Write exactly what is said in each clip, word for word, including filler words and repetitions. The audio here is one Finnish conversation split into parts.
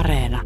Areena.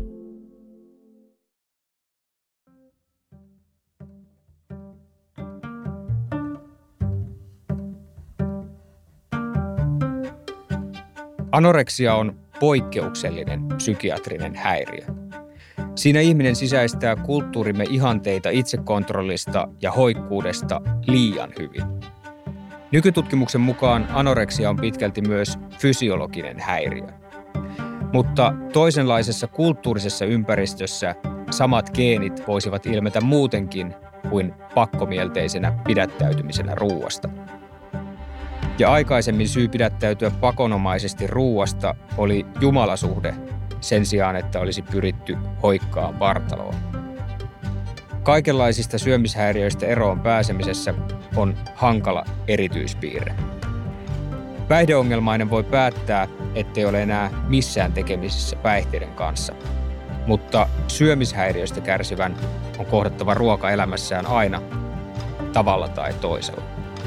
Anoreksia on poikkeuksellinen psykiatrinen häiriö. Siinä ihminen sisäistää kulttuurimme ihanteita itsekontrollista ja hoikkuudesta liian hyvin. Nykytutkimuksen mukaan anoreksia on pitkälti myös fysiologinen häiriö. Mutta toisenlaisessa kulttuurisessa ympäristössä samat geenit voisivat ilmetä muutenkin kuin pakkomielteisenä pidättäytymisenä ruuasta. Ja aikaisemmin syy pidättäytyä pakonomaisesti ruuasta oli jumalasuhde sen sijaan, että olisi pyritty hoikkaan vartaloon. Kaikenlaisista syömishäiriöistä eroon pääsemisessä on hankala erityispiirre. Päihdeongelmainen voi päättää, ettei ole enää missään tekemisissä päihteiden kanssa, mutta syömishäiriöistä kärsivän on kohdattava ruoka elämässään aina tavalla tai toisella.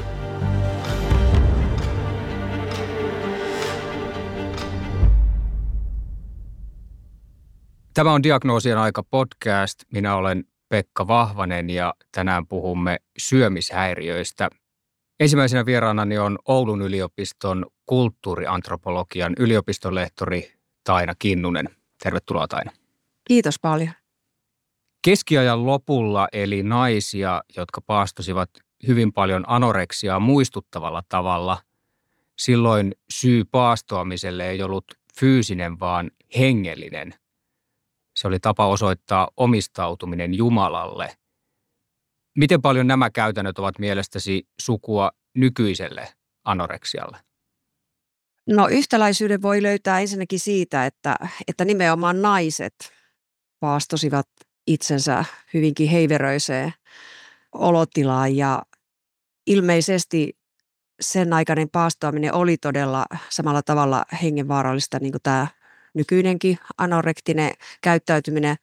Tämä on Diagnoosien aika podcast. Minä olen Pekka Vahvanen ja tänään puhumme syömishäiriöistä. Ensimmäisenä vieraanani on Oulun yliopiston kulttuuriantropologian yliopistonlehtori Taina Kinnunen. Tervetuloa, Taina. Kiitos paljon. Keskiajan lopulla eli naisia, jotka paastosivat hyvin paljon anoreksiaa muistuttavalla tavalla. Silloin syy paastoamiselle ei ollut fyysinen, vaan hengellinen. Se oli tapa osoittaa omistautuminen Jumalalle. Miten paljon nämä käytännöt ovat mielestäsi sukua nykyiselle anoreksialle? No yhtäläisyyden voi löytää ensinnäkin siitä, että, että nimenomaan naiset paastosivat itsensä hyvinkin heiveröiseen olotilaan ja ilmeisesti sen aikainen paastoaminen oli todella samalla tavalla hengenvaarallista niin kuin tämä nykyinenkin anorektinen käyttäytyminen,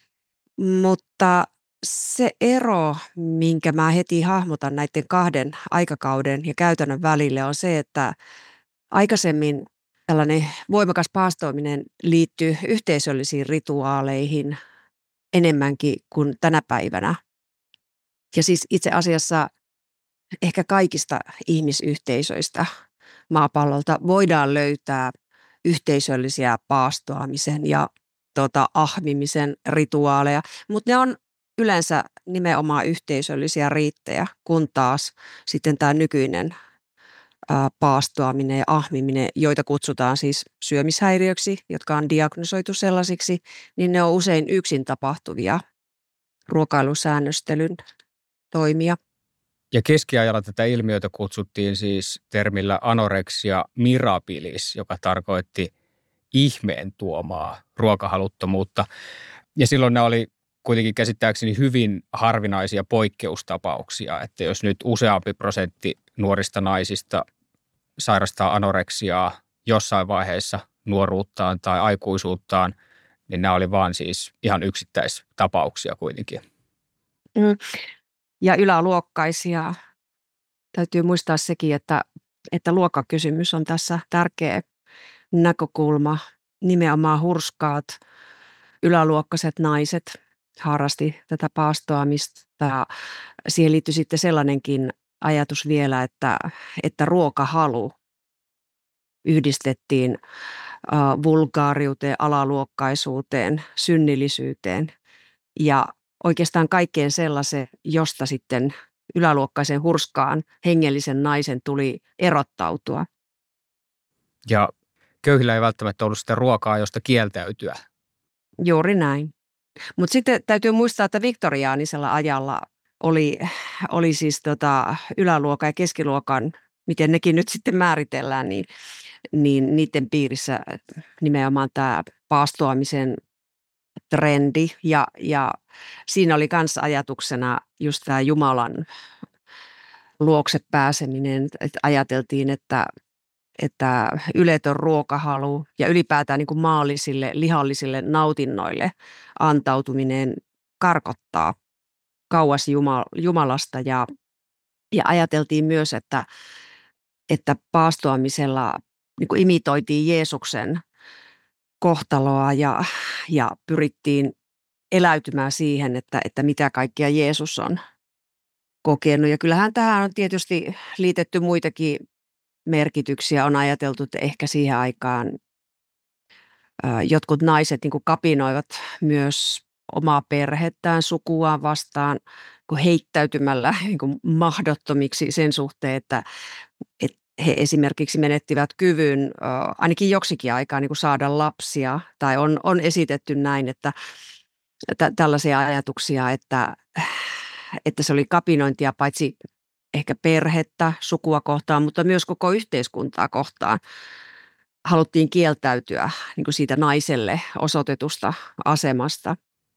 mutta se ero, minkä mä heti hahmotan näiden kahden aikakauden ja käytännön välille on se, että aikaisemmin tällainen voimakas paastoaminen liittyy yhteisöllisiin rituaaleihin enemmänkin kuin tänä päivänä. Ja siis itse asiassa ehkä kaikista ihmisyhteisöistä maapallolta voidaan löytää yhteisöllisiä paastoamisen ja tota, ahmimisen rituaaleja, mutta ne on yleensä nimenomaan yhteisöllisiä riittejä, kun taas sitten tämä nykyinen ää, paastoaminen ja ahmiminen, joita kutsutaan siis syömishäiriöksi, jotka on diagnosoitu sellaisiksi, niin ne on usein yksin tapahtuvia ruokailusäännöstelyn toimia. Ja keskiajalla tätä ilmiötä kutsuttiin siis termillä anorexia mirabilis, joka tarkoitti ihmeen tuomaa ruokahaluttomuutta. Ja silloin nämä oli kuitenkin käsittääkseni hyvin harvinaisia poikkeustapauksia, että jos nyt useampi prosentti nuorista naisista sairastaa anoreksiaa jossain vaiheessa nuoruuttaan tai aikuisuuttaan, niin nämä oli vaan siis ihan yksittäistapauksia kuitenkin. Mm. Ja yläluokkaisia. Täytyy muistaa sekin, että, että luokkakysymys on tässä tärkeä näkökulma. Nimenomaan hurskaat yläluokkaiset naiset harrasti tätä paastoamista. Siihen liittyi sitten sellainenkin ajatus vielä, että, että ruokahalu yhdistettiin uh, vulgaariuteen, alaluokkaisuuteen, synnillisyyteen ja oikeastaan kaikkeen sellaisen, josta sitten yläluokkaisen hurskaan hengellisen naisen tuli erottautua. Ja köyhillä ei välttämättä ollut sitä ruokaa, josta kieltäytyä. Juuri näin. Mutta sitten täytyy muistaa, että viktoriaanisella ajalla oli, oli siis tota yläluokan ja keskiluokan, miten nekin nyt sitten määritellään, niin, niin niiden piirissä nimenomaan tämä paastoamisen trendi ja, ja siinä oli myös ajatuksena just tämä Jumalan luokse pääseminen, että ajateltiin, että, että yletön ruokahalu ja ylipäätään niin kuin maallisille, lihallisille nautinnoille antautuminen karkottaa kauas Jumalasta ja, ja ajateltiin myös, että, että paastoamisella niin kuin imitoitiin Jeesuksen kohtaloa ja, ja pyrittiin eläytymään siihen, että, että mitä kaikkea Jeesus on kokenut. Ja kyllähän tähän on tietysti liitetty muitakin merkityksiä. On ajateltu, että ehkä siihen aikaan ää, jotkut naiset niin kuin kapinoivat myös omaa perhettään, sukuaan vastaan kun heittäytymällä niin kuin mahdottomiksi sen suhteen, että, että he esimerkiksi menettivät kyvyn ää, ainakin joksikin aikaa niin kuin saada lapsia. Tai on, on esitetty näin, että tä, tällaisia ajatuksia, että, että se oli kapinointia paitsi ehkä perhettä, sukua kohtaan, mutta myös koko yhteiskuntaa kohtaan. Haluttiin kieltäytyä niin kuin siitä naiselle osoitetusta asemasta.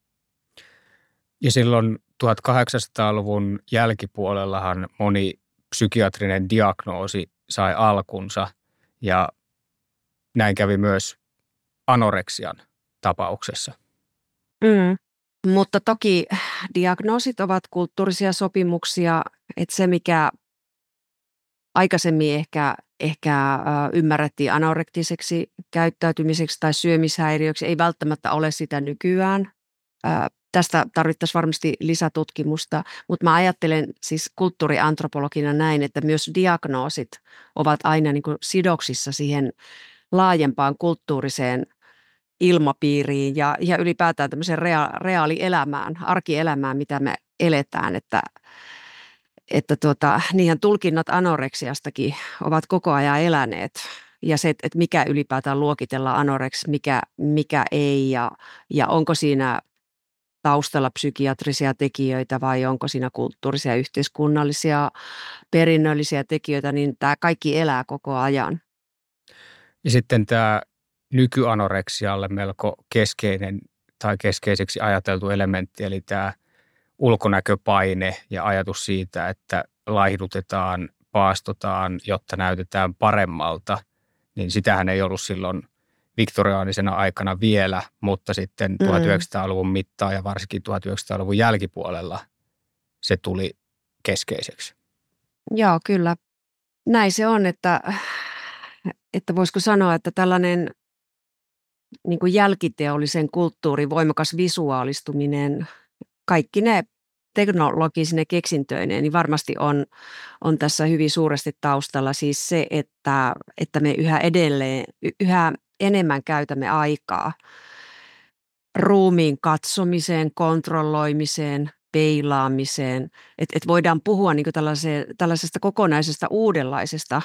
Ja silloin tuhatkahdeksansataaluvun jälkipuolellahan moni psykiatrinen diagnoosi sai alkunsa ja näin kävi myös anoreksian tapauksessa. Mm. Mutta toki diagnoosit ovat kulttuurisia sopimuksia, että se mikä aikaisemmin ehkä, ehkä ymmärrettiin anorektiseksi käyttäytymiseksi tai syömishäiriöksi, ei välttämättä ole sitä nykyään. Tästä tarvittaisiin varmasti lisätutkimusta, mutta mä ajattelen siis kulttuuriantropologina näin, että myös diagnoosit ovat aina niin kuin sidoksissa siihen laajempaan kulttuuriseen ilmapiiriin ja, ja ylipäätään tämmöiseen rea, reaalielämään, arkielämään, mitä me eletään, että, että tuota, niinhän tulkinnat anoreksiastakin ovat koko ajan eläneet ja se, että mikä ylipäätään luokitellaan anoreksi, mikä, mikä ei ja, ja onko siinä taustalla psykiatrisia tekijöitä vai onko siinä kulttuurisia, yhteiskunnallisia, perinnöllisiä tekijöitä, niin tämä kaikki elää koko ajan. Ja sitten tämä nykyanoreksialle melko keskeinen tai keskeiseksi ajateltu elementti, eli tämä ulkonäköpaine ja ajatus siitä, että laihdutetaan, paastotaan, jotta näytetään paremmalta, niin sitähän ei ollut silloin viktoriaanisena aikana vielä, mutta sitten mm. tuhatyhdeksänsataaluvun mittaan ja varsinkin tuhatyhdeksänsataaluvun jälkipuolella se tuli keskeiseksi. Joo, kyllä. Näin se on, että, että voisiko sanoa, että tällainen niin kuin jälkiteollisen kulttuurin voimakas visuaalistuminen, kaikki ne teknologisine keksintöineen, niin varmasti on, on tässä hyvin suuresti taustalla siis se, että, että me yhä edelleen, yhä enemmän käytämme aikaa ruumiin katsomiseen, kontrolloimiseen, peilaamiseen, että et voidaan puhua niin kuin tällaisesta kokonaisesta uudenlaisesta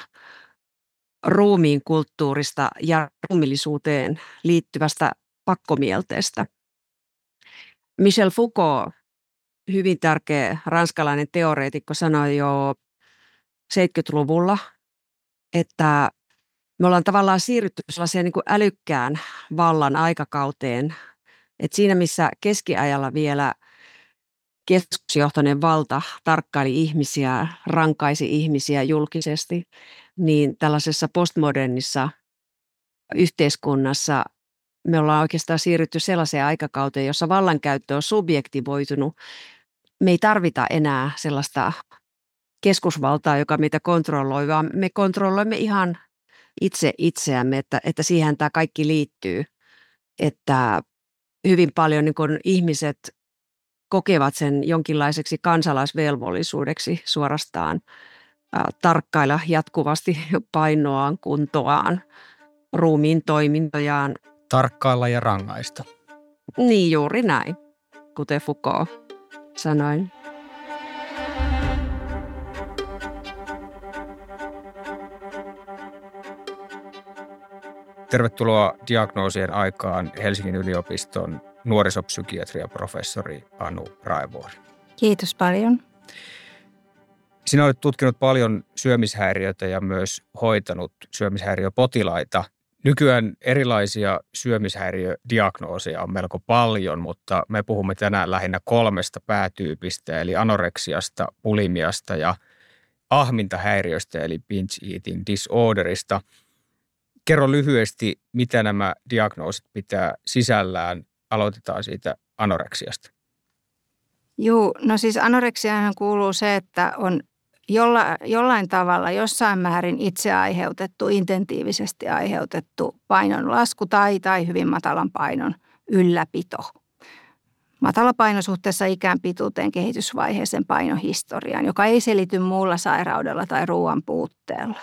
ruumiin kulttuurista ja ruumillisuuteen liittyvästä pakkomielteestä. Michel Foucault, hyvin tärkeä ranskalainen teoreetikko, sanoi jo seitsemänkymmentäluvulla, että me ollaan tavallaan siirrytty sellaiseen niin kuin älykkään vallan aikakauteen, että siinä missä keskiajalla vielä keskusjohtoinen valta tarkkaili ihmisiä, rankaisi ihmisiä julkisesti, niin tällaisessa postmodernissa yhteiskunnassa me ollaan oikeastaan siirrytty sellaiseen aikakauteen, jossa vallankäyttö on subjektivoitunut. Me ei tarvita enää sellaista keskusvaltaa, joka meitä kontrolloi, vaan me kontrolloimme ihan itse itseämme, että, että siihen tämä kaikki liittyy, että hyvin paljon niin kun ihmiset kokevat sen jonkinlaiseksi kansalaisvelvollisuudeksi suorastaan ää, tarkkailla jatkuvasti painoaan, kuntoaan, ruumiin toimintojaan. Tarkkailla ja rangaista. Niin juuri näin, kuten Foucault sanoi. Tervetuloa diagnoosien aikaan Helsingin yliopiston nuorisopsykiatriaprofessori Anu Raivuori. Kiitos paljon. Sinä olet tutkinut paljon syömishäiriötä ja myös hoitanut syömishäiriöpotilaita. Nykyään erilaisia syömishäiriödiagnooseja on melko paljon, mutta me puhumme tänään lähinnä kolmesta päätyypistä, eli anoreksiasta, bulimiasta ja ahmintahäiriöstä, eli binge eating disorderista. Kerro lyhyesti, mitä nämä diagnoosit pitää sisällään. Aloitetaan siitä anoreksiasta. Joo, no siis anoreksiaan kuuluu se, että on jolla, jollain tavalla jossain määrin itse aiheutettu, intentiivisesti aiheutettu painon lasku tai, tai hyvin matalan painon ylläpito. Matala paino suhteessa ikään, pituuteen, kehitysvaiheeseen, painohistoriaan, joka ei selity muulla sairaudella tai ruoan puutteella.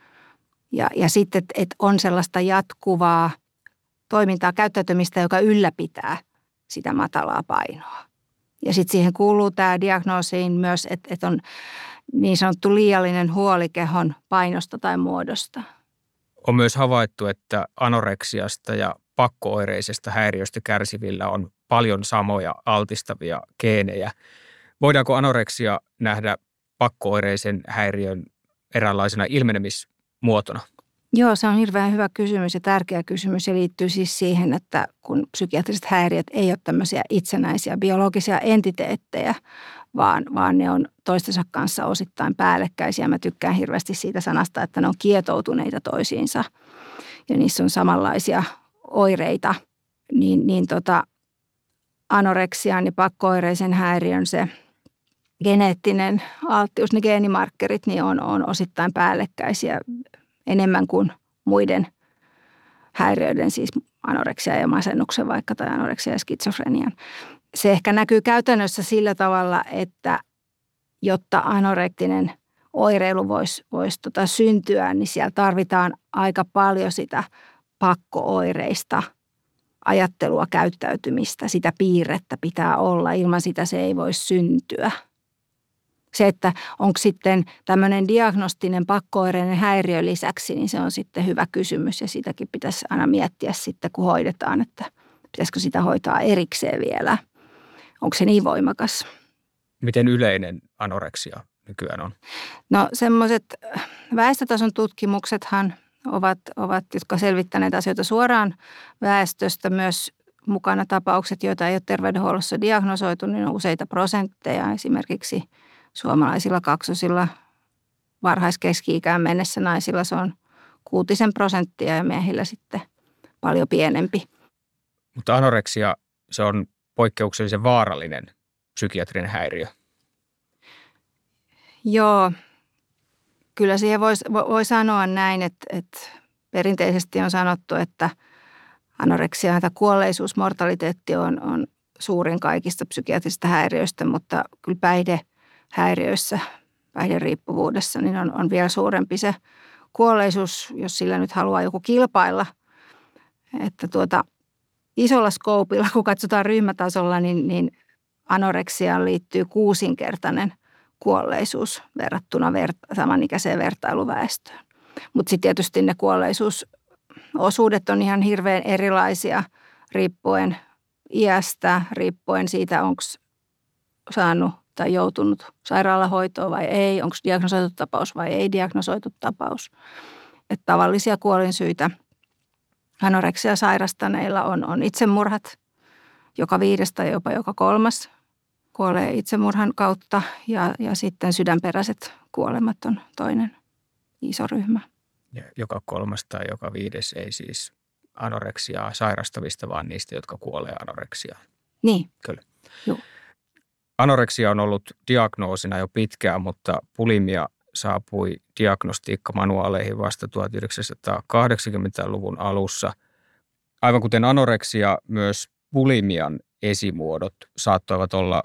Ja, ja sitten, että et on sellaista jatkuvaa toimintaa, käyttäytymistä, joka ylläpitää sitä matalaa painoa. Ja sitten siihen kuuluu tämä diagnoosiin myös, että, että on niin sanottu liiallinen huoli kehon painosta tai muodosta. On myös havaittu, että anoreksiasta ja pakko-oireisesta häiriöstä kärsivillä on paljon samoja altistavia geenejä. Voidaanko anoreksia nähdä pakko-oireisen häiriön eräänlaisena ilmenemismuotona? Joo, se on hirveän hyvä kysymys ja tärkeä kysymys ja liittyy siis siihen, että kun psykiatriset häiriöt ei ole tämmöisiä itsenäisiä biologisia entiteettejä, vaan, vaan ne on toistensa kanssa osittain päällekkäisiä. Mä tykkään hirveästi siitä sanasta, että ne on kietoutuneita toisiinsa ja niissä on samanlaisia oireita, niin, niin tota, anoreksian ja pakko-oireisen häiriön se geneettinen alttius, ne geenimarkkerit, niin on, on osittain päällekkäisiä enemmän kuin muiden häiriöiden, siis anoreksia ja masennuksen vaikka tai anoreksia ja skitsofrenian. Se ehkä näkyy käytännössä sillä tavalla, että jotta anorektinen oireilu voisi, voisi tota syntyä, niin siellä tarvitaan aika paljon sitä pakko-oireista ajattelua, käyttäytymistä, sitä piirrettä pitää olla. Ilman sitä se ei voi syntyä. Se, että onko sitten tämmöinen diagnostinen pakko-oireinen häiriö lisäksi, niin se on sitten hyvä kysymys ja sitäkin pitäisi aina miettiä sitten, kun hoidetaan, että pitäisikö sitä hoitaa erikseen vielä. Onko se niin voimakas? Miten yleinen anoreksia nykyään on? No semmoiset väestötason tutkimuksethan ovat, ovat, jotka selvittäneet asioita suoraan väestöstä, myös mukana tapaukset, joita ei ole terveydenhuollossa diagnosoitu, niin on useita prosentteja. Esimerkiksi suomalaisilla kaksosilla varhaiskeski-ikään mennessä naisilla se on kuutisen prosenttia ja miehillä sitten paljon pienempi. Mutta anoreksia, se on poikkeuksellisen vaarallinen psykiatrinen häiriö. Joo, kyllä siihen voi, voi sanoa näin, että, että perinteisesti on sanottu, että anoreksia tai kuolleisuus, mortaliteetti on, on suurin kaikista psykiatrisista häiriöistä, mutta kyllä päihdehäiriöissä, päihderiippuvuudessa, niin on, on vielä suurempi se kuolleisuus, jos sillä nyt haluaa joku kilpailla. Että tuota, isolla skoopilla, kun katsotaan ryhmätasolla, niin, niin anoreksiaan liittyy kuusinkertainen kuolleisuus verrattuna verta, samanikäiseen vertailuväestöön. Mutta sitten tietysti ne kuolleisuusosuudet on ihan hirveän erilaisia riippuen iästä, riippuen siitä, onko saanut tai joutunut sairaalahoitoon vai ei, onko diagnosoitu tapaus vai ei diagnosoitu tapaus. Että tavallisia kuolinsyitä anoreksia sairastaneilla on, on itsemurhat, joka viides tai jopa joka kolmas kuolee itsemurhan kautta ja, ja sitten sydänperäiset kuolemat on toinen iso ryhmä. Ja joka kolmas tai joka viides ei siis anoreksiaa sairastavista, vaan niistä, jotka kuolee anoreksiaan. Niin. Kyllä. Joo. Anoreksia on ollut diagnoosina jo pitkään, mutta bulimia saapui diagnostiikkamanuaaleihin vasta tuhatyhdeksänsataakahdeksankymmentäluvun alussa. Aivan kuten anoreksia, myös bulimian esimuodot saattoivat olla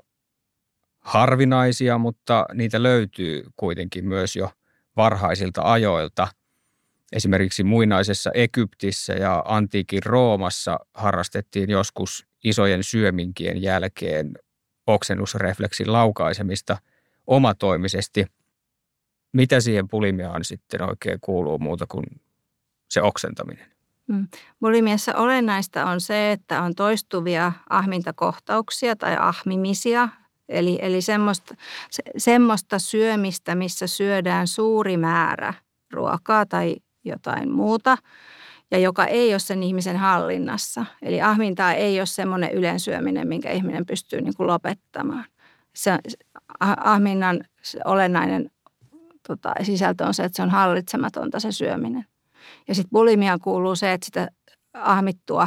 harvinaisia, mutta niitä löytyy kuitenkin myös jo varhaisilta ajoilta. Esimerkiksi muinaisessa Egyptissä ja antiikin Roomassa harrastettiin joskus isojen syöminkien jälkeen oksennusrefleksin laukaisemista omatoimisesti. Mitä siihen bulimiaan sitten oikein kuuluu muuta kuin se oksentaminen? Mm. Bulimiassa olennaista on se, että on toistuvia ahmintakohtauksia tai ahmimisia. Eli, eli semmoista, se, semmoista syömistä, missä syödään suuri määrä ruokaa tai jotain muuta, ja joka ei ole sen ihmisen hallinnassa. Eli ahmintaa ei ole semmoinen ylensyöminen, minkä ihminen pystyy niin kuin lopettamaan. Se, ahminnan olennainen tota, sisältö on se, että se on hallitsematonta se syöminen. Ja sitten bulimiaan kuuluu se, että sitä ahmittua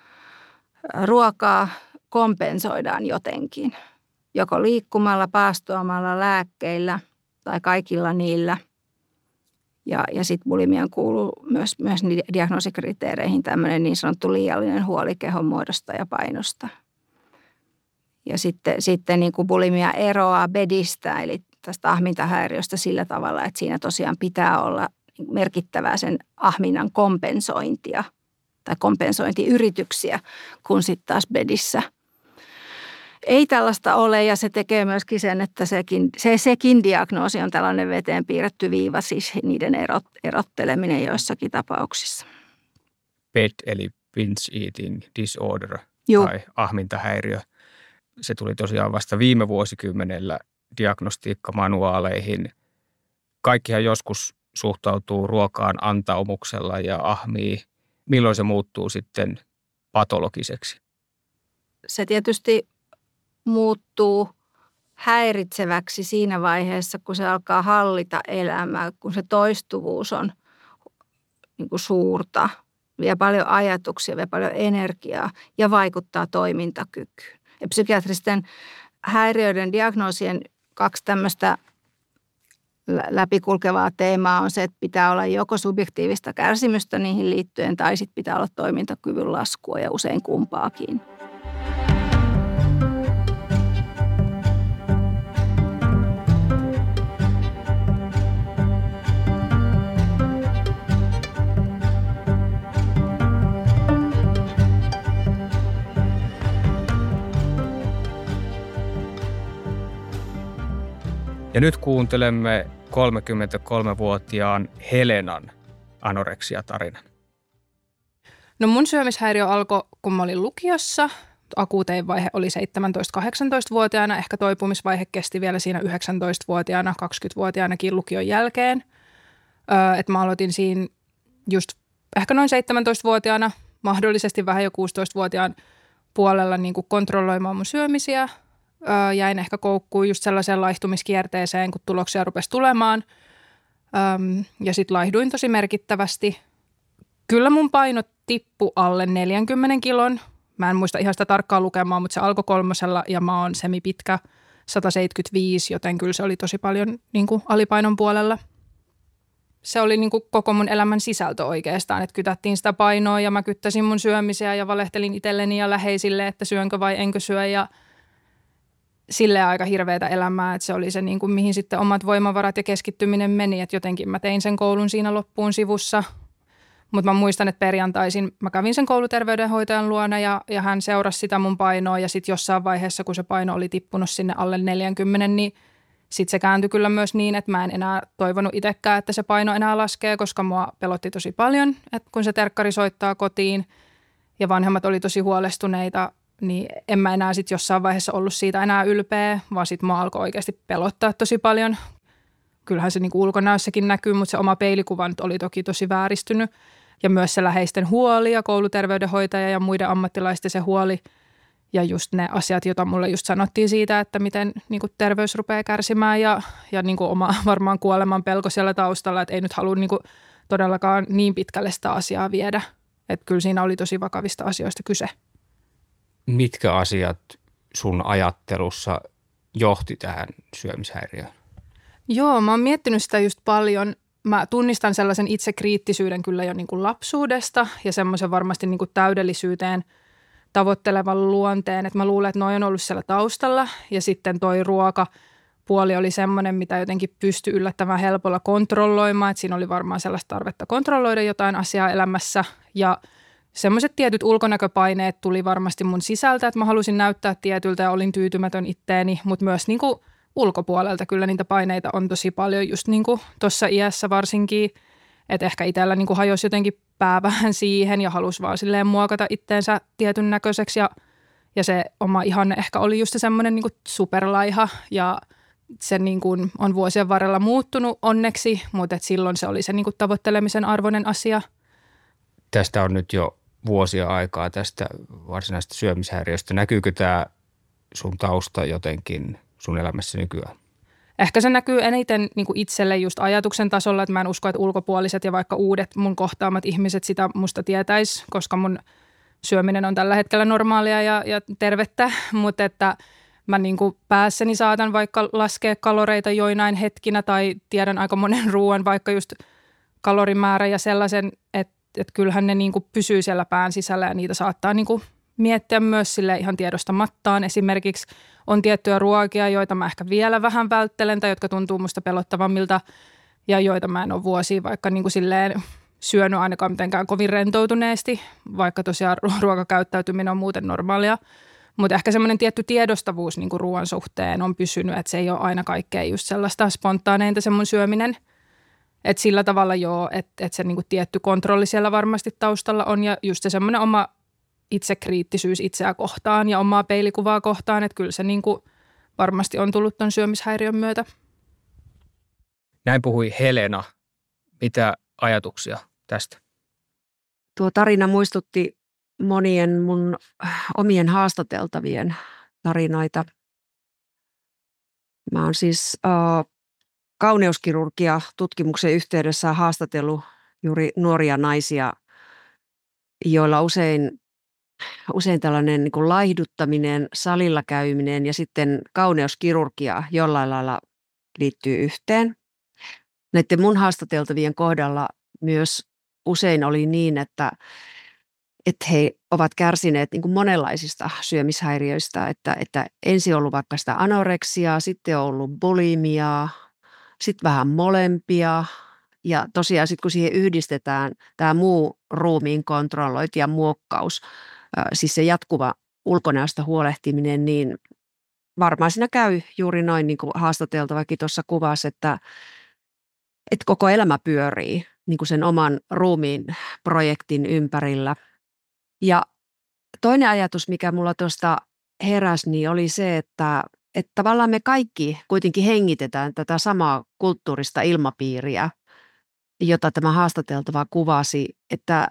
ruokaa kompensoidaan jotenkin. Joko liikkumalla, paastoamalla, lääkkeillä, tai kaikilla niillä. Ja, ja sitten bulimiaan kuuluu myös, myös diagnoosikriteereihin tämmöinen niin sanottu liiallinen huoli kehon muodosta ja painosta. Ja sitten, sitten niin kuin bulimia eroaa bedistä, eli tästä ahmintahäiriöstä sillä tavalla, että siinä tosiaan pitää olla merkittävää sen ahminnan kompensointia tai kompensointiyrityksiä, kun sitten taas bedissä ei tällaista ole, ja se tekee myöskin sen, että sekin, se, sekin diagnoosi on tällainen veteen piirretty viiva, siis niiden erot, erotteleminen joissakin tapauksissa. P E D eli binge eating disorder Juh. tai ahmintahäiriö. Se tuli tosiaan vasta viime vuosikymmenellä diagnostiikkamanuaaleihin. Kaikkihan joskus suhtautuu ruokaan antaumuksella ja ahmii. Milloin se muuttuu sitten patologiseksi? Se tietysti muuttuu häiritseväksi siinä vaiheessa, kun se alkaa hallita elämää, kun se toistuvuus on niin kuin suurta, vie paljon ajatuksia, vie paljon energiaa ja vaikuttaa toimintakykyyn. Ja psykiatristen häiriöiden diagnoosien kaksi tämmöistä läpikulkevaa teemaa on se, että pitää olla joko subjektiivista kärsimystä niihin liittyen tai sitten pitää olla toimintakyvyn laskua ja usein kumpaakin. Ja nyt kuuntelemme kolmekymmentäkolmevuotiaan Helenan anoreksiatarinan. No mun syömishäiriö alkoi, kun mä olin lukiossa. Akuutein vaihe oli seitsemäntoista-kahdeksantoista-vuotiaana. Ehkä toipumisvaihe kesti vielä siinä yhdeksäntoista-vuotiaana, kaksikymmentävuotiaanakin lukion jälkeen. Öö, että mä aloitin siinä just ehkä noin seitsemäntoista-vuotiaana, mahdollisesti vähän jo kuusitoista-vuotiaan puolella niin kuin kontrolloimaan mun syömisiä. Öö, jäin ehkä koukkuun just sellaiseen laihtumiskierteeseen, kun tuloksia rupesi tulemaan. Öm, ja sitten laihduin tosi merkittävästi. Kyllä mun paino tippui alle neljänkymmenen kilon. Mä en muista ihan sitä tarkkaa lukemaa, mutta se alkoi kolmosella ja mä oon semipitkä sata seitsemänkymmentäviisi, joten kyllä se oli tosi paljon niin kuin alipainon puolella. Se oli niin kuin koko mun elämän sisältö oikeastaan, että kytättiin sitä painoa ja mä kyttäsin mun syömisiä ja valehtelin itselleni ja läheisille, että syönkö vai enkö syö ja silleen aika hirveätä elämää, että se oli se niin kuin mihin sitten omat voimavarat ja keskittyminen meni, että jotenkin mä tein sen koulun siinä loppuun sivussa. Mutta mä muistan, että perjantaisin mä kävin sen kouluterveydenhoitajan luona ja, ja hän seurasi sitä mun painoa ja sitten jossain vaiheessa, kun se paino oli tippunut sinne alle neljäkymmentä, niin sitten se kääntyi kyllä myös niin, että mä en enää toivonut itsekään, että se paino enää laskee, koska mua pelotti tosi paljon, että kun se terkkari soittaa kotiin ja vanhemmat oli tosi huolestuneita, niin en mä enää sitten jossain vaiheessa ollut siitä enää ylpeä, vaan sitten mua alkoi oikeasti pelottaa tosi paljon. Kyllähän se niinku ulkonäössäkin näkyy, mutta se oma peilikuva nyt oli toki tosi vääristynyt. Ja myös se läheisten huoli ja kouluterveydenhoitaja ja muiden ammattilaisten se huoli. Ja just ne asiat, joita mulle just sanottiin siitä, että miten niinku terveys rupeaa kärsimään ja, ja niinku oma varmaan kuoleman pelko siellä taustalla, että ei nyt halua niinku todellakaan niin pitkälle sitä asiaa viedä. Että kyllä siinä oli tosi vakavista asioista kyse. Mitkä asiat sun ajattelussa johti tähän syömishäiriöön? Joo, mä oon miettinyt sitä just paljon. Mä tunnistan sellaisen itsekriittisyyden kyllä jo niin kuin lapsuudesta ja semmoisen varmasti niin kuin täydellisyyteen tavoittelevan luonteen. Että mä luulen, että noi on ollut siellä taustalla ja sitten toi ruokapuoli oli semmoinen, mitä jotenkin pystyi yllättävän helpolla kontrolloimaan. Että siinä oli varmaan sellaista tarvetta kontrolloida jotain asiaa elämässä ja semmoiset tietyt ulkonäköpaineet tuli varmasti mun sisältä, että mä halusin näyttää tietyltä ja olin tyytymätön itteeni, mutta myös niin kuin ulkopuolelta kyllä niitä paineita on tosi paljon just niin kuin tuossa iässä varsinkin, että ehkä itsellä niin kuin hajosi jotenkin pää vähän siihen ja halusi vaan silleen muokata itteensä tietyn näköiseksi ja, ja se oma ihanne ehkä oli just se semmoinen niin kuin superlaiha ja se niin kuin on vuosien varrella muuttunut onneksi, mutta et silloin se oli se niin kuin tavoittelemisen arvoinen asia. Tästä on nyt jo vuosia aikaa tästä varsinaisesta syömishäiriöstä. Näkyykö tämä sun tausta jotenkin sun elämässä nykyään? Ehkä se näkyy eniten niin kuin itselle just ajatuksen tasolla, että mä en usko, että ulkopuoliset ja vaikka uudet mun kohtaamat ihmiset sitä musta tietäisi, koska mun syöminen on tällä hetkellä normaalia ja, ja tervettä, mutta että mä niin kuin päässäni saatan vaikka laskea kaloreita joinain hetkinä tai tiedän aika monen ruoan, vaikka just kalorimäärä ja sellaisen, että, että kyllähän ne niin kuin pysyy siellä pään sisällä ja niitä saattaa niin kuin miettiä myös sille ihan tiedostamattaan. Esimerkiksi on tiettyjä ruokia, joita mä ehkä vielä vähän välttelen tai jotka tuntuu musta pelottavammilta ja joita mä en ole vuosia vaikka niin kuin silleen syönyt ainakaan mitenkään kovin rentoutuneesti, vaikka tosiaan ruokakäyttäytyminen on muuten normaalia. Mutta ehkä semmoinen tietty tiedostavuus niin kuin ruoan suhteen on pysynyt, että se ei ole aina kaikkein just sellaista spontaaneinta se mun syöminen. Että sillä tavalla joo, että et se niin kuin tietty kontrolli siellä varmasti taustalla on ja just se semmoinen oma itsekriittisyys itseä kohtaan ja omaa peilikuvaa kohtaan, että kyllä se niin kuin varmasti on tullut ton syömishäiriön myötä. Näin puhui Helena. Mitä ajatuksia tästä? Tuo tarina muistutti monien mun omien haastateltavien tarinoita. Mä oon siis äh, kauneuskirurgia tutkimuksen yhteydessä haastatellut juuri nuoria naisia, joilla usein, usein tällainen niin kuin laihduttaminen, salilla käyminen ja sitten kauneuskirurgia jollain lailla liittyy yhteen. Näiden mun haastateltavien kohdalla myös usein oli niin, että, että he ovat kärsineet niin kuin monenlaisista syömishäiriöistä, että, että ensin on ollut vaikka sitä anoreksiaa, sitten on ollut bulimiaa, sitten vähän molempia ja tosiaan sitten kun siihen yhdistetään tämä muu ruumiin kontrollointi ja muokkaus, siis se jatkuva ulkonäöstä huolehtiminen, niin varmaan siinä käy juuri noin niin kuin haastateltavakin tuossa kuvassa, että että koko elämä pyörii niin kuin sen oman ruumiin projektin ympärillä. Ja toinen ajatus, mikä mulla tuosta heräsi, niin oli se, että, että tavallaan me kaikki kuitenkin hengitetään tätä samaa kulttuurista ilmapiiriä, jota tämä haastateltava kuvasi. Että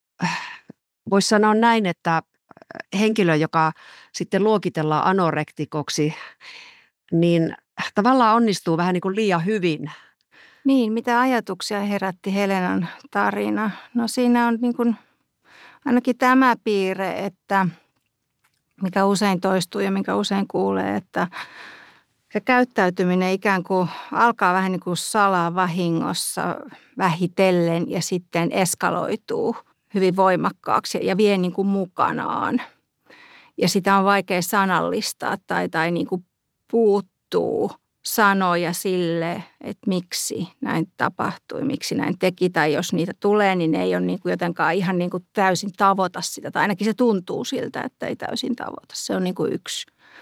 voisi sanoa näin, että henkilö, joka sitten luokitellaan anorektikoksi, niin tavallaan onnistuu vähän niin kuin liian hyvin. Niin, mitä ajatuksia herätti Helenan tarina? No siinä on niin kuin ainakin tämä piirre, että mikä usein toistuu ja mikä usein kuulee, että se käyttäytyminen ikään kuin alkaa vähän niin kuin salaa vahingossa vähitellen ja sitten eskaloituu hyvin voimakkaaksi ja vie niin kuin mukanaan. Ja sitä on vaikea sanallistaa tai, tai niin kuin puuttuu sanoja sille, että miksi näin tapahtui, miksi näin teki, tai jos niitä tulee, niin ne ei ole niin kuin jotenkaan ihan niin kuin täysin tavoita sitä, tai ainakin se tuntuu siltä, että ei täysin tavoita. Se on niin kuin yksi.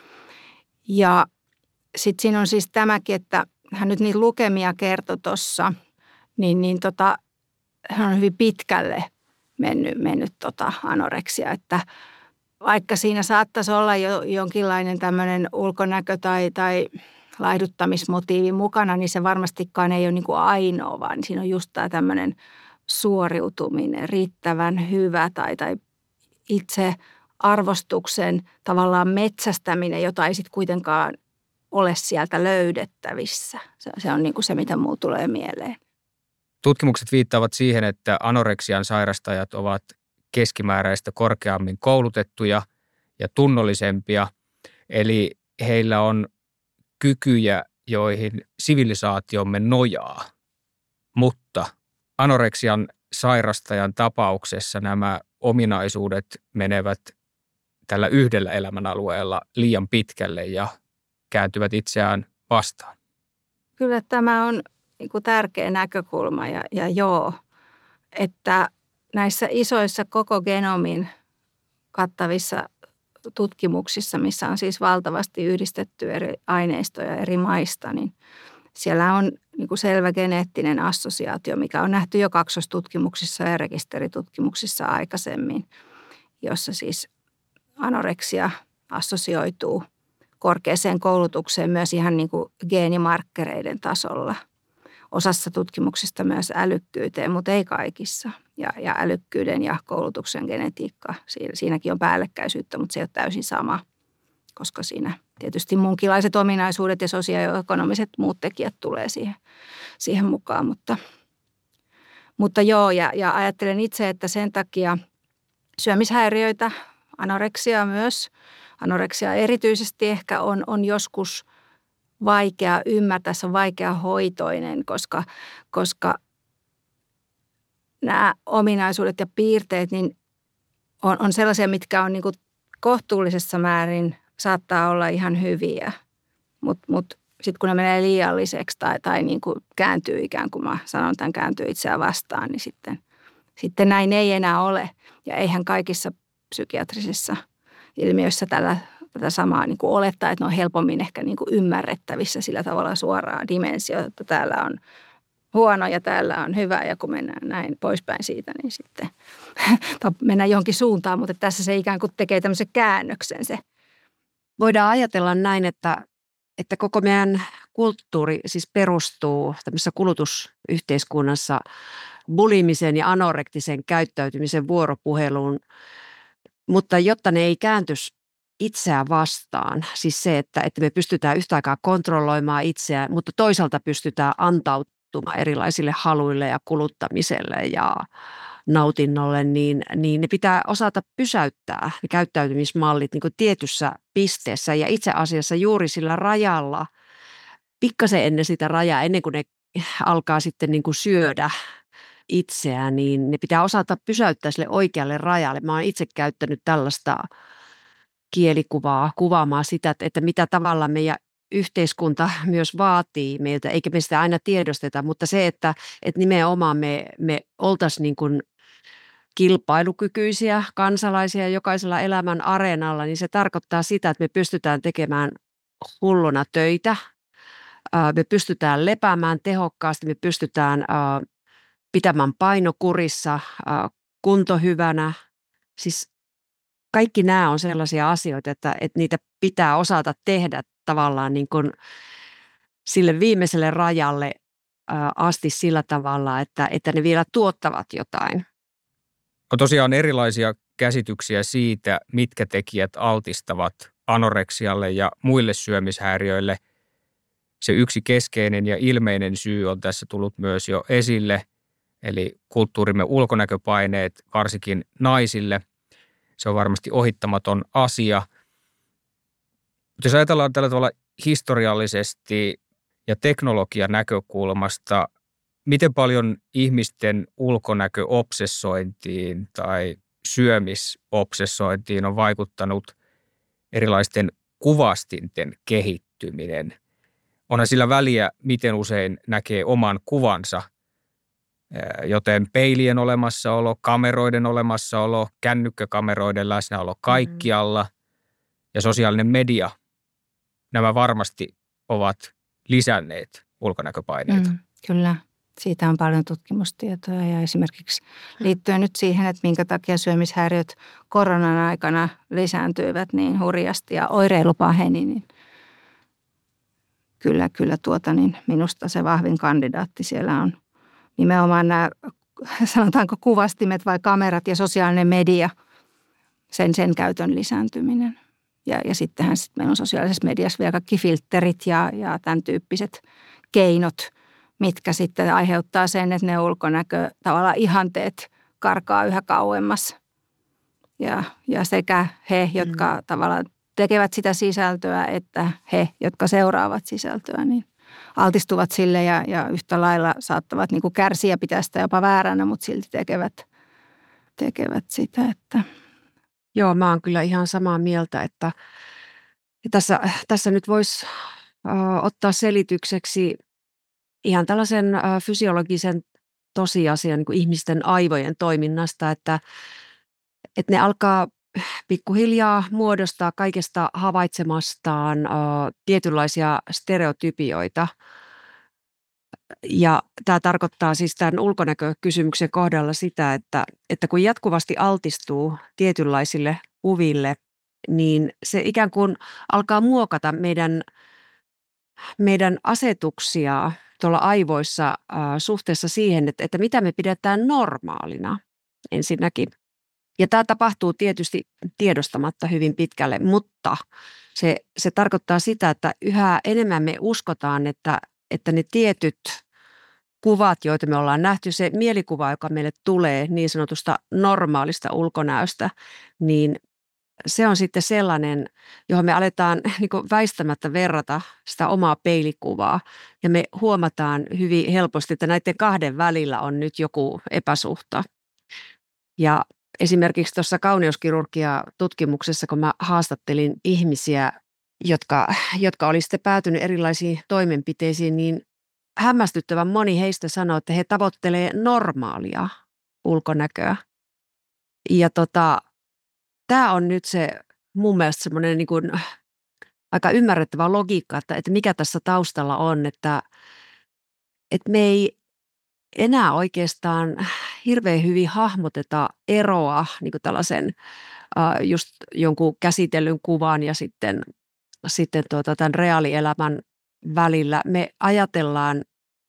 Ja sitten siinä on siis tämäkin, että hän nyt niitä lukemia kertoi tuossa, niin, niin tota, hän on hyvin pitkälle mennyt, mennyt tota anoreksia, että vaikka siinä saattaisi olla jo jonkinlainen tämmöinen ulkonäkö tai, tai laihduttamismotiivi mukana, niin se varmastikaan ei ole niin kuin ainoa, vaan siinä on just tämä tämmöinen suoriutuminen, riittävän hyvä tai, tai itse arvostuksen tavallaan metsästäminen, jota ei sitten kuitenkaan ole sieltä löydettävissä. Se, se on niin kuin se, mitä muu tulee mieleen. Tutkimukset viittaavat siihen, että anoreksian sairastajat ovat keskimääräistä korkeammin koulutettuja ja tunnollisempia, eli heillä on kykyjä, joihin sivilisaatiomme nojaa, mutta anoreksian sairastajan tapauksessa nämä ominaisuudet menevät tällä yhdellä elämänalueella liian pitkälle ja kääntyvät itseään vastaan. Kyllä tämä on niin kuin tärkeä näkökulma ja, ja joo, että näissä isoissa koko genomin kattavissa tutkimuksissa, missä on siis valtavasti yhdistetty eri aineistoja eri maista, niin siellä on niin kuin selvä geneettinen assosiaatio, mikä on nähty jo kaksostutkimuksissa ja rekisteritutkimuksissa aikaisemmin, jossa siis anoreksia assosioituu korkeaseen koulutukseen myös ihan niin kuin geenimarkkereiden tasolla. Osassa tutkimuksista myös älykkyyteen, mutta ei kaikissa. Ja, ja älykkyyden ja koulutuksen genetiikka, siinäkin on päällekkäisyyttä, mutta se ei ole täysin sama, koska siinä tietysti munkilaiset ominaisuudet ja sosioekonomiset muut tekijät tulee siihen, siihen mukaan. Mutta, mutta joo, ja, ja ajattelen itse, että sen takia syömishäiriöitä Anoreksia myös. Anoreksia erityisesti ehkä on, on joskus vaikea ymmärtää, se on vaikea hoitoinen, koska, koska nämä ominaisuudet ja piirteet niin on, on sellaisia, mitkä on niin kuin kohtuullisessa määrin saattaa olla ihan hyviä, mutta mut, sitten kun ne menee liialliseksi tai, tai niin kuin kääntyy ikään kuin mä sanon tämän kääntyy itseään vastaan, niin sitten, sitten näin ei enää ole. Ja eihän kaikissa psykiatrisissa ilmiöissä tällä, tätä samaa niin kuin olettaa, että ne on helpommin ehkä niin kuin ymmärrettävissä sillä tavalla suoraan dimensio, että täällä on huono ja täällä on hyvä ja kun mennään näin poispäin siitä, niin sitten mennään johonkin suuntaan, mutta tässä se ikään kuin tekee tämmöisen käännöksen se. Voidaan ajatella näin, että, että koko meidän kulttuuri siis perustuu tämmöisessä kulutusyhteiskunnassa bulimisen ja anorektisen käyttäytymisen vuoropuheluun, mutta jotta ne ei kääntyisi itseään vastaan, siis se, että, että me pystytään yhtä aikaa kontrolloimaan itseään, mutta toisaalta pystytään antautumaan erilaisille haluille ja kuluttamiselle ja nautinnolle, niin, niin ne pitää osata pysäyttää ne käyttäytymismallit niin kuin tietyssä pisteessä ja itse asiassa juuri sillä rajalla, pikkasen ennen sitä rajaa, ennen kuin ne alkaa sitten niin kuin syödä itseään, niin ne pitää osata pysäyttää sille oikealle rajalle. Mä oon itse käyttänyt tällaista kielikuvaa kuvaamaan sitä, että mitä tavalla meidän yhteiskunta myös vaatii meiltä, eikä me sitä aina tiedosteta, mutta se, että, että nimenomaan me, me oltaisiin niin kuin kilpailukykyisiä kansalaisia jokaisella elämän areenalla, niin se tarkoittaa sitä, että me pystytään tekemään hulluna töitä, me pystytään lepäämään tehokkaasti, me pystytään pitämään paino kurissa, kunto hyvänä, siis kaikki nämä on sellaisia asioita, että, että niitä pitää osata tehdä tavallaan niin kuin sille viimeiselle rajalle asti sillä tavalla, että, että ne vielä tuottavat jotain. On tosiaan erilaisia käsityksiä siitä, mitkä tekijät altistavat anoreksialle ja muille syömishäiriöille. Se yksi keskeinen ja ilmeinen syy on tässä tullut myös jo esille, eli kulttuurimme ulkonäköpaineet varsinkin naisille. Se on varmasti ohittamaton asia. Mutta jos ajatellaan tällä tavalla historiallisesti ja teknologian näkökulmasta, miten paljon ihmisten ulkonäköobsessointiin tai syömisobsessointiin on vaikuttanut erilaisten kuvastinten kehittyminen? Onhan sillä väliä, miten usein näkee oman kuvansa, joten peilien olemassaolo, kameroiden olemassaolo, kännykkäkameroiden läsnäolo kaikkialla mm. ja sosiaalinen media, nämä varmasti ovat lisänneet ulkonäköpaineita. Mm, kyllä, siitä on paljon tutkimustietoja ja esimerkiksi liittyen nyt siihen, että minkä takia syömishäiriöt koronan aikana lisääntyivät niin hurjasti ja oireilu paheni, niin kyllä, kyllä tuota, niin minusta se vahvin kandidaatti siellä on nimenomaan nämä, sanotaanko kuvastimet vai kamerat ja sosiaalinen media, sen, sen käytön lisääntyminen. Ja, ja sittenhän sit meillä on sosiaalisessa mediassa vielä kaikki filterit ja, ja tämän tyyppiset keinot, mitkä sitten aiheuttaa sen, että ne ulkonäkö, tavallaan ihanteet karkaa yhä kauemmas. Ja, ja sekä he, jotka mm. tavallaan tekevät sitä sisältöä, että he, jotka seuraavat sisältöä, niin altistuvat sille ja, ja yhtä lailla saattavat niin kuin kärsiä, pitää sitä jopa vääränä, mutta silti tekevät, tekevät sitä, että... Joo, mä oon kyllä ihan samaa mieltä, että tässä, tässä nyt voisi ottaa selitykseksi ihan tällaisen fysiologisen tosiasian niin kuin ihmisten aivojen toiminnasta, että, että ne alkaa pikkuhiljaa muodostaa kaikesta havaitsemastaan tietynlaisia stereotypioita. Ja tämä tarkoittaa siis tämän ulkonäkökysymyksen kohdalla sitä, että, että kun jatkuvasti altistuu tietynlaisille kuville, niin se ikään kuin alkaa muokata meidän, meidän asetuksia tuolla aivoissa äh, suhteessa siihen, että, että mitä me pidetään normaalina ensinnäkin. Ja tämä tapahtuu tietysti tiedostamatta hyvin pitkälle, mutta se, se tarkoittaa sitä, että yhä enemmän me uskotaan, että että ne tietyt kuvat, joita me ollaan nähty, se mielikuva, joka meille tulee niin sanotusta normaalista ulkonäöstä, niin se on sitten sellainen, johon me aletaan niin kuin väistämättä verrata sitä omaa peilikuvaa. Ja me huomataan hyvin helposti, että näiden kahden välillä on nyt joku epäsuhta. Ja esimerkiksi tuossa kauneuskirurgia-tutkimuksessa, kun mä haastattelin ihmisiä, jotka, jotka oli sitten päätynyt erilaisiin toimenpiteisiin, niin hämmästyttävän moni heistä sanoi, että he tavoittelee normaalia ulkonäköä. Ja tota, tämä on nyt se mun mielestä semmoinen niin kuin aika ymmärrettävä logiikka, että, että mikä tässä taustalla on, että, että me ei enää oikeastaan hirveän hyvin hahmoteta eroa niin kuin tällaisen äh, just jonkun käsitellyn kuvan ja sitten, sitten tuota, tämän reaalielämän välillä. Me ajatellaan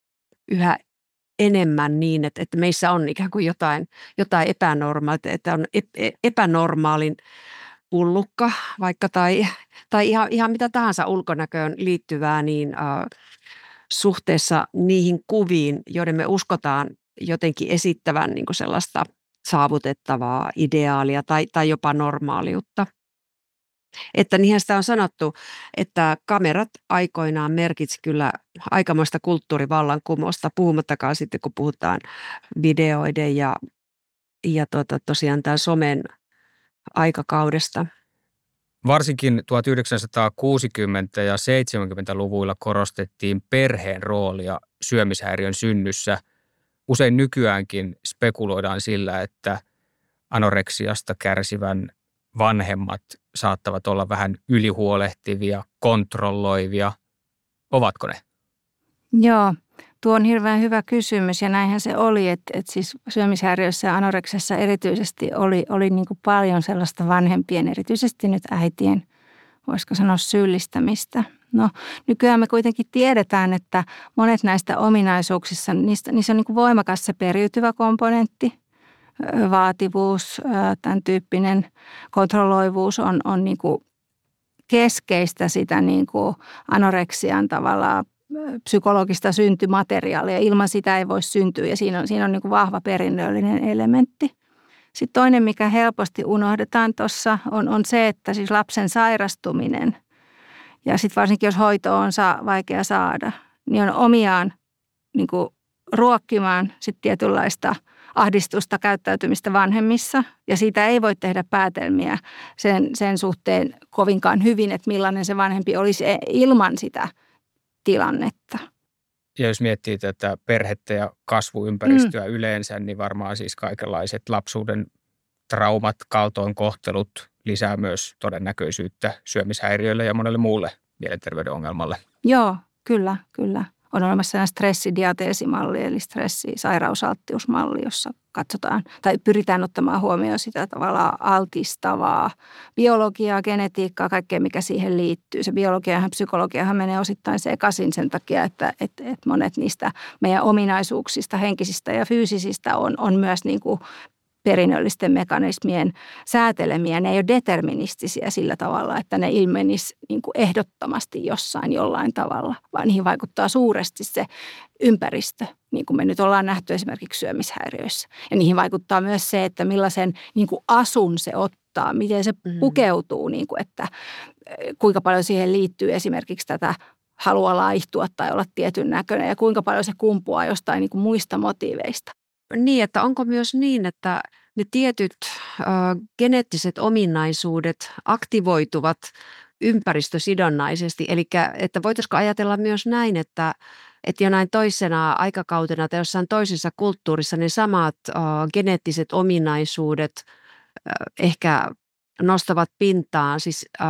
yhä enemmän niin, että, että meissä on ikään kuin jotain, jotain epänormaalia, että on epänormaalin pullukka vaikka tai, tai ihan, ihan mitä tahansa ulkonäköön liittyvää, niin äh, suhteessa niihin kuviin, joiden me uskotaan jotenkin esittävän niin kuin sellaista saavutettavaa ideaalia tai, tai jopa normaaliutta. Että niinhän sitä on sanottu, että kamerat aikoinaan merkitsi kyllä aikamoista kulttuurivallankumousta, puhumattakaan sitten kun puhutaan videoiden ja, ja tota, tosiaan tämän somen aikakaudesta. Varsinkin tuhatyhdeksänsataakuusikymmentä- ja seitsemänkymmentäluvuilla korostettiin perheen roolia syömishäiriön synnyssä. Usein nykyäänkin spekuloidaan sillä, että anoreksiasta kärsivän vanhemmat saattavat olla vähän ylihuolehtivia, kontrolloivia. Ovatko ne? Joo, tuo on hirveän hyvä kysymys ja näinhän se oli, että, että siis syömishäiriössä ja anoreksessa erityisesti oli, oli niin kuin paljon sellaista vanhempien, erityisesti nyt äitien, voisiko sanoa syyllistämistä. No nykyään me kuitenkin tiedetään, että monet näistä ominaisuuksissa, niistä, niissä on niin kuin voimakas se periytyvä komponentti, vaativuus, tämän tyyppinen kontrolloivuus on, on niin kuin keskeistä sitä niin kuin anoreksian tavallaan psykologista syntymateriaalia. Ilman sitä ei voi syntyä ja siinä on, siinä on niin kuin vahva perinnöllinen elementti. Sitten toinen, mikä helposti unohdetaan tuossa, on, on se, että siis lapsen sairastuminen ja sitten varsinkin jos hoito on saa, vaikea saada, niin on omiaan niin kuin ruokkimaan sitten tietynlaista ahdistusta käyttäytymistä vanhemmissa ja siitä ei voi tehdä päätelmiä sen, sen suhteen kovinkaan hyvin, että millainen se vanhempi olisi ilman sitä tilannetta. Ja jos miettii tätä perhettä ja kasvuympäristöä mm. yleensä, niin varmaan siis kaikenlaiset lapsuuden traumat, kaltoinkohtelut lisää myös todennäköisyyttä syömishäiriöille ja monelle muulle mielenterveyden ongelmalle. Joo, kyllä, kyllä. On olemassa stressidiateesimalli eli stressisairausalttiusmalli, jossa katsotaan tai pyritään ottamaan huomioon sitä tavallaan altistavaa biologiaa, genetiikkaa, kaikkea mikä siihen liittyy. Se biologia ja psykologiahan menee osittain sekaisin sen takia, että, että, että monet niistä meidän ominaisuuksista, henkisistä ja fyysisistä on, on myös niin kuin perinnöllisten mekanismien säätelemiä. Ne ei ole deterministisia sillä tavalla, että ne ilmenisi niin kuin ehdottomasti jossain jollain tavalla, vaan niihin vaikuttaa suuresti se ympäristö, niin kuin me nyt ollaan nähty esimerkiksi syömishäiriöissä. Ja niihin vaikuttaa myös se, että millaisen niin kuin asun se ottaa, miten se pukeutuu, niin kuin, että kuinka paljon siihen liittyy esimerkiksi tätä halua laihtua tai olla tietyn näköinen ja kuinka paljon se kumpuaa jostain niin kuin muista motiiveista. Niin, että onko myös niin, että ne tietyt äh, geneettiset ominaisuudet aktivoituvat ympäristösidonnaisesti, eli että voitaisiko ajatella myös näin, että, että jonain toisena aikakautena tai jossain toisessa kulttuurissa ne samat äh, geneettiset ominaisuudet äh, ehkä nostavat pintaan siis äh,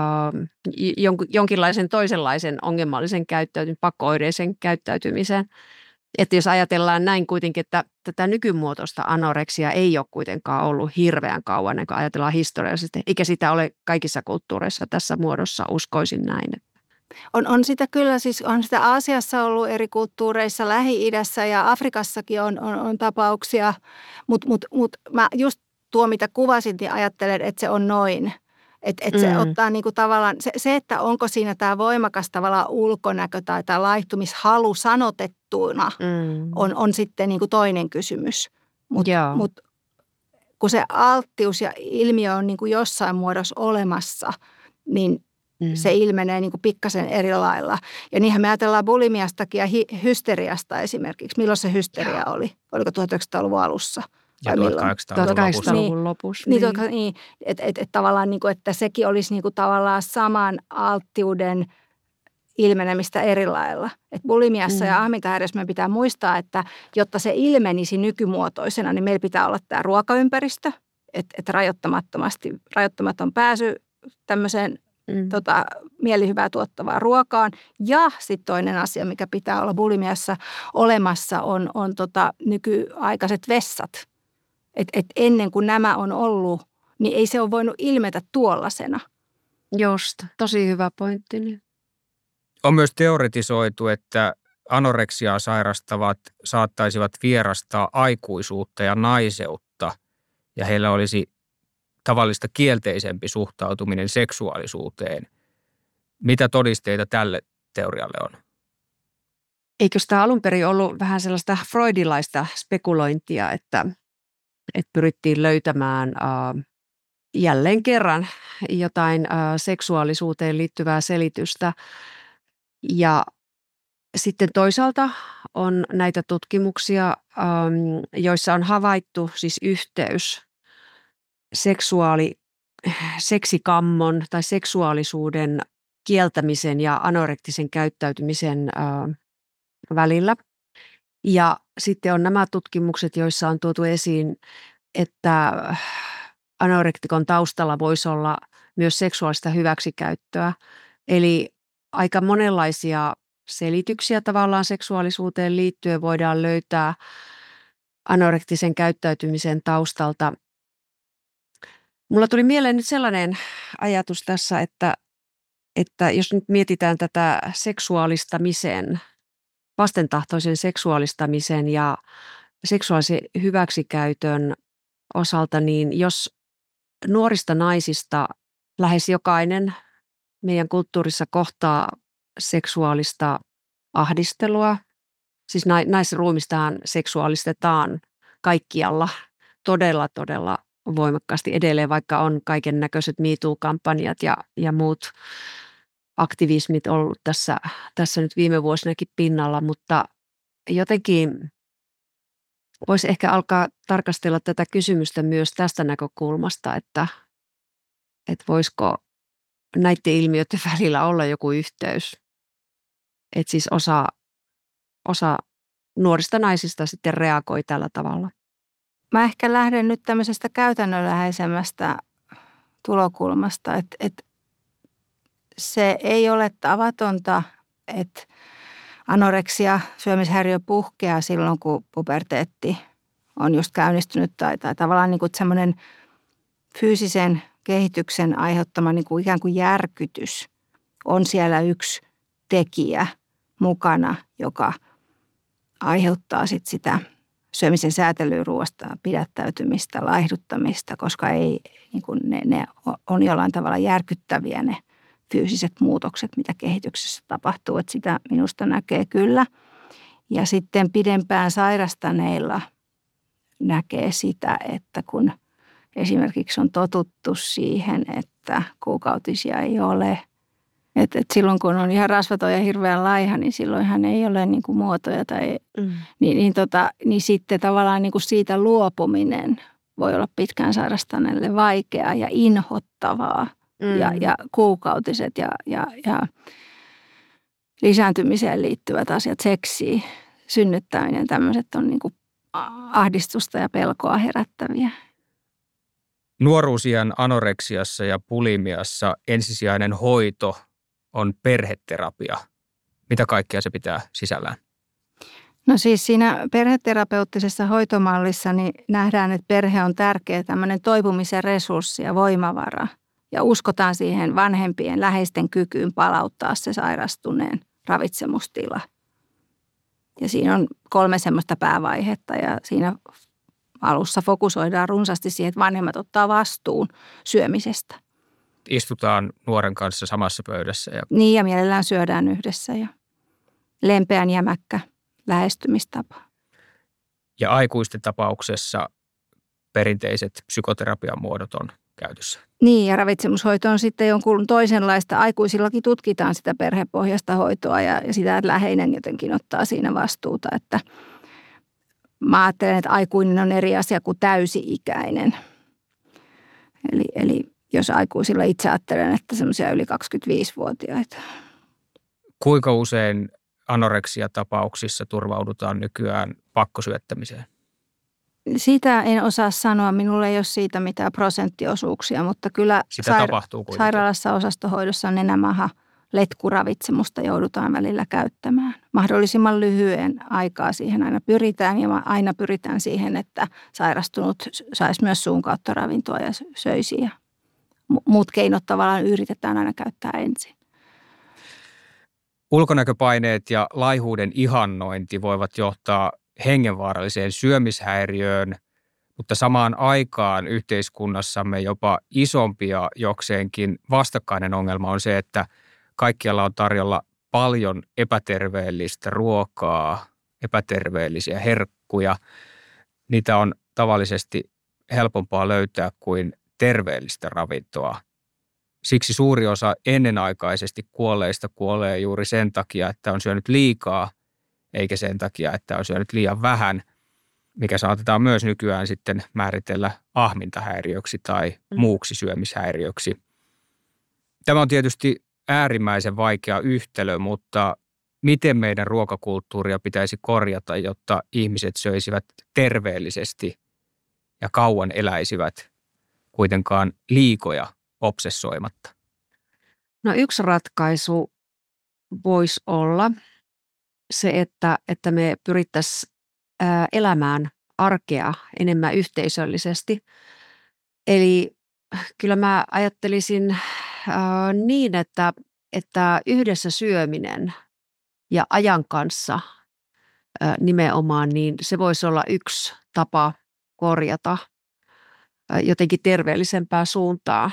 jonkinlaisen toisenlaisen ongelmallisen käyttäytymisen, pakko-oireisen käyttäytymisen. Että jos ajatellaan näin kuitenkin, että tätä nykymuotoista anoreksia ei ole kuitenkaan ollut hirveän kauan, kun ajatellaan historiallisesti, eikä sitä ole kaikissa kulttuureissa tässä muodossa, uskoisin näin. On, on sitä kyllä, siis on sitä Aasiassa ollut eri kulttuureissa, Lähi-idässä ja Afrikassakin on, on, on tapauksia, mutta mut, mut mä just tuo, mitä kuvasin, niin ajattelen, että se on noin. Että et se mm. ottaa niinku tavallaan, se, se, että onko siinä tämä voimakas tavallaan ulkonäkö tai tämä laihtumishalu sanotettuna, mm. on, on sitten niinku toinen kysymys. Mutta mut, kun se alttius ja ilmiö on niin kuin jossain muodossa olemassa, niin mm. se ilmenee niin kuin pikkasen eri lailla. Ja niinhän me ajatellaan bulimiastakin ja hi- hysteriasta esimerkiksi. Milloin se hysteria oli? Oliko tuhatyhdeksänsataaluvun alussa? Ja tuhatkahdeksansataaluvun lopussa. Niin, niin, niin että et, et tavallaan, niin kuin, että sekin olisi niin kuin tavallaan saman alttiuden ilmenemistä eri lailla. Et bulimiassa mm. ja ahmintahäiriössä meidän pitää muistaa, että jotta se ilmenisi nykymuotoisena, niin meillä pitää olla tämä ruokaympäristö, että et rajoittamattomasti, rajoittamaton pääsy tämmöiseen mm. tota, mielihyvää tuottavaan ruokaan. Ja sitten toinen asia, mikä pitää olla bulimiassa olemassa, on, on tota, nykyaikaiset vessat. Et, et ennen kuin nämä on ollut, niin ei se ole voinut ilmetä tuollaisena. Just, tosi hyvä pointti. Niin. On myös teoretisoitu, että anoreksiaa sairastavat saattaisivat vierastaa aikuisuutta ja naiseutta ja heillä olisi tavallista kielteisempi suhtautuminen seksuaalisuuteen. Mitä todisteita tälle teorialle on? Eikö sitä alun perin ollut vähän sellaista freudilaista spekulointia, että, että pyrittiin löytämään äh, jälleen kerran jotain äh, seksuaalisuuteen liittyvää selitystä. Ja sitten toisaalta on näitä tutkimuksia, joissa on havaittu siis yhteys seksuaali, seksikammon tai seksuaalisuuden kieltämisen ja anorektisen käyttäytymisen välillä. Ja sitten on nämä tutkimukset, joissa on tuotu esiin, että anorektikon taustalla voisi olla myös seksuaalista hyväksikäyttöä. Eli aika monenlaisia selityksiä tavallaan seksuaalisuuteen liittyen voidaan löytää anorektisen käyttäytymisen taustalta. Mulla tuli mieleen nyt sellainen ajatus tässä, että, että jos nyt mietitään tätä seksuaalistamisen, vastentahtoisen seksuaalistamisen ja seksuaalisen hyväksikäytön osalta, niin jos nuorista naisista lähes jokainen meidän kulttuurissa kohtaa seksuaalista ahdistelua. Siis naisruumistahan seksuaalistetaan kaikkialla todella, todella voimakkaasti edelleen, vaikka on kaiken näköiset Me Too-kampanjat ja, ja muut aktivismit ollut tässä, tässä nyt viime vuosinakin pinnalla, mutta jotenkin voisi ehkä alkaa tarkastella tätä kysymystä myös tästä näkökulmasta, että, että voisiko näiden ilmiöiden välillä olla joku yhteys. Että siis osa, osa nuorista naisista sitten reagoi tällä tavalla. Mä ehkä lähden nyt tämmöisestä käytännönläheisemmästä tulokulmasta, että, että se ei ole tavatonta, että anoreksia, syömishäiriö puhkeaa silloin, kun puberteetti on just käynnistynyt tai, tai tavallaan niin kuin semmoinen fyysisen kehityksen aiheuttama niin kuin ikään kuin järkytys on siellä yksi tekijä mukana, joka aiheuttaa sit sitä syömisen säätelyä, ruoasta, pidättäytymistä, laihduttamista, koska ei, niin kuin ne, ne on jollain tavalla järkyttäviä ne fyysiset muutokset, mitä kehityksessä tapahtuu. Että sitä minusta näkee kyllä. Ja sitten pidempään sairastaneilla näkee sitä, että kun esimerkiksi on totuttu siihen, että kuukautisia ei ole. Että et silloin kun on ihan rasvaton ja hirveän laiha, niin silloinhan ei ole niin kuin muotoja. Tai, mm. niin, niin, tota, niin sitten tavallaan niin kuin siitä luopuminen voi olla pitkään sairastaneelle vaikeaa ja inhottavaa. Mm. Ja, ja kuukautiset ja, ja, ja lisääntymiseen liittyvät asiat, seksi, synnyttäminen, tämmöiset on niin kuin ahdistusta ja pelkoa herättäviä. Nuoruusiän anoreksiassa ja bulimiassa ensisijainen hoito on perheterapia. Mitä kaikkea se pitää sisällään? No siis siinä perheterapeuttisessa hoitomallissa niin nähdään, että perhe on tärkeä tämmöinen toipumisen resurssi ja voimavara. Ja uskotaan siihen vanhempien läheisten kykyyn palauttaa se sairastuneen ravitsemustila. Ja siinä on kolme semmoista päävaihetta ja siinä alussa fokusoidaan runsaasti siihen, että vanhemmat ottaa vastuun syömisestä. Istutaan nuoren kanssa samassa pöydässä. Ja... Niin ja mielellään syödään yhdessä ja lempeän jämäkkä lähestymistapa. Ja aikuisten tapauksessa perinteiset psykoterapian muodot on käytössä. Niin, ja ravitsemushoito on sitten jonkun toisenlaista. Aikuisillakin tutkitaan sitä perhepohjaista hoitoa ja, ja sitä, että läheinen jotenkin ottaa siinä vastuuta. Että mä ajattelen, että aikuinen on eri asia kuin täysi-ikäinen. Eli, eli jos aikuisilla itse ajattelen, että semmoisia yli kaksikymmentäviisivuotiaita. Kuinka usein anoreksia-tapauksissa turvaudutaan nykyään pakkosyöttämiseen? Sitä en osaa sanoa. Minulla ei ole siitä mitään prosenttiosuuksia, mutta kyllä Sitä saira- tapahtuu kuitenkin. sairaalassa osastohoidossa nenämaha letkuravitsemusta joudutaan välillä käyttämään. Mahdollisimman lyhyen aikaa siihen aina pyritään ja aina pyritään siihen, että sairastunut saisi myös suun kautta ravintoa ja söisi. Ja muut keinot tavallaan yritetään aina käyttää ensin. Ulkonäköpaineet ja laihuuden ihannointi voivat johtaa hengenvaaralliseen syömishäiriöön, mutta samaan aikaan yhteiskunnassamme jopa isompi ja jokseenkin vastakkainen ongelma on se, että kaikkialla on tarjolla paljon epäterveellistä ruokaa, epäterveellisiä herkkuja. Niitä on tavallisesti helpompaa löytää kuin terveellistä ravintoa. Siksi suuri osa ennenaikaisesti kuolleista kuolee juuri sen takia, että on syönyt liikaa, eikä sen takia, että on syönyt liian vähän, mikä saatetaan myös nykyään sitten määritellä ahmintahäiriöksi tai muuksi syömishäiriöksi. Tämä on tietysti äärimmäisen vaikea yhtälö, mutta miten meidän ruokakulttuuria pitäisi korjata, jotta ihmiset söisivät terveellisesti ja kauan eläisivät kuitenkaan liikoja obsessoimatta? No yksi ratkaisu voisi olla se, että, että me pyrittäisiin elämään arkea enemmän yhteisöllisesti. Eli kyllä mä ajattelisin niin, että, että yhdessä syöminen ja ajan kanssa nimenomaan, niin se voisi olla yksi tapa korjata jotenkin terveellisempää suuntaa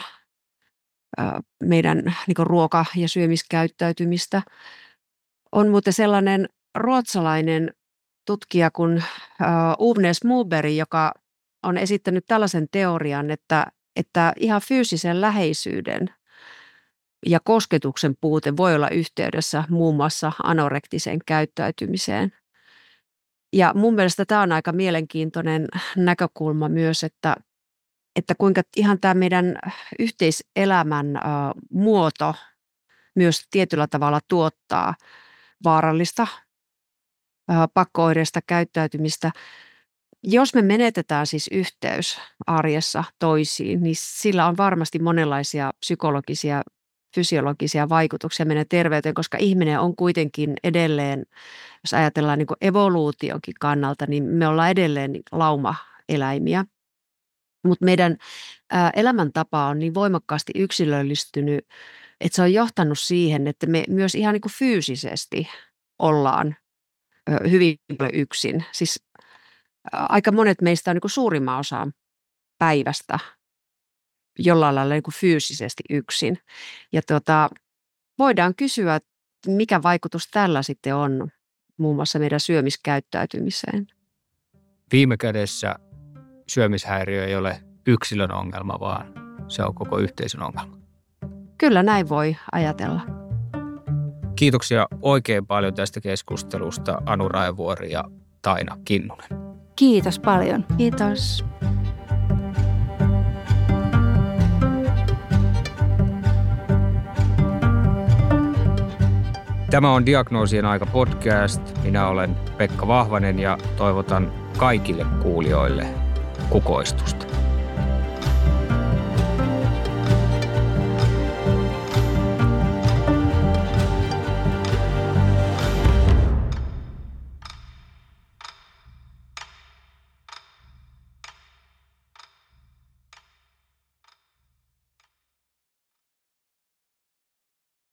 meidän niin kuin ruoka- ja syömiskäyttäytymistä. On muuten sellainen ruotsalainen tutkija kuin Uvnes Moberg, joka on esittänyt tällaisen teorian, että, että ihan fyysisen läheisyyden ja kosketuksen puute voi olla yhteydessä muun muassa anorektiseen käyttäytymiseen. Ja mun mielestä tämä on aika mielenkiintoinen näkökulma myös, että, että kuinka ihan tämä meidän yhteiselämän muoto myös tietyllä tavalla tuottaa vaarallista pakko-oireista käyttäytymistä. Jos me menetetään siis yhteys arjessa toisiin, niin sillä on varmasti monenlaisia psykologisia, fysiologisia vaikutuksia meidän terveyteen, koska ihminen on kuitenkin edelleen, jos ajatellaan niin kuin evoluutionkin kannalta, niin me ollaan edelleen laumaeläimiä. Mutta meidän elämäntapa on niin voimakkaasti yksilöllistynyt, että se on johtanut siihen, että me myös ihan niin kuin fyysisesti ollaan hyvin paljon yksin. Siis aika monet meistä on niin kuin suurimman osa päivästä jollain lailla niin kuin fyysisesti yksin. Ja tuota, voidaan kysyä, mikä vaikutus tällä sitten on muun muassa meidän syömiskäyttäytymiseen. Viime kädessä syömishäiriö ei ole yksilön ongelma, vaan se on koko yhteisön ongelma. Kyllä näin voi ajatella. Kiitoksia oikein paljon tästä keskustelusta Anu Raevuori ja Taina Kinnunen. Kiitos paljon. Kiitos. Tämä on Diagnoosien aika podcast. Minä olen Pekka Vahvanen ja toivotan kaikille kuulijoille kukoistusta.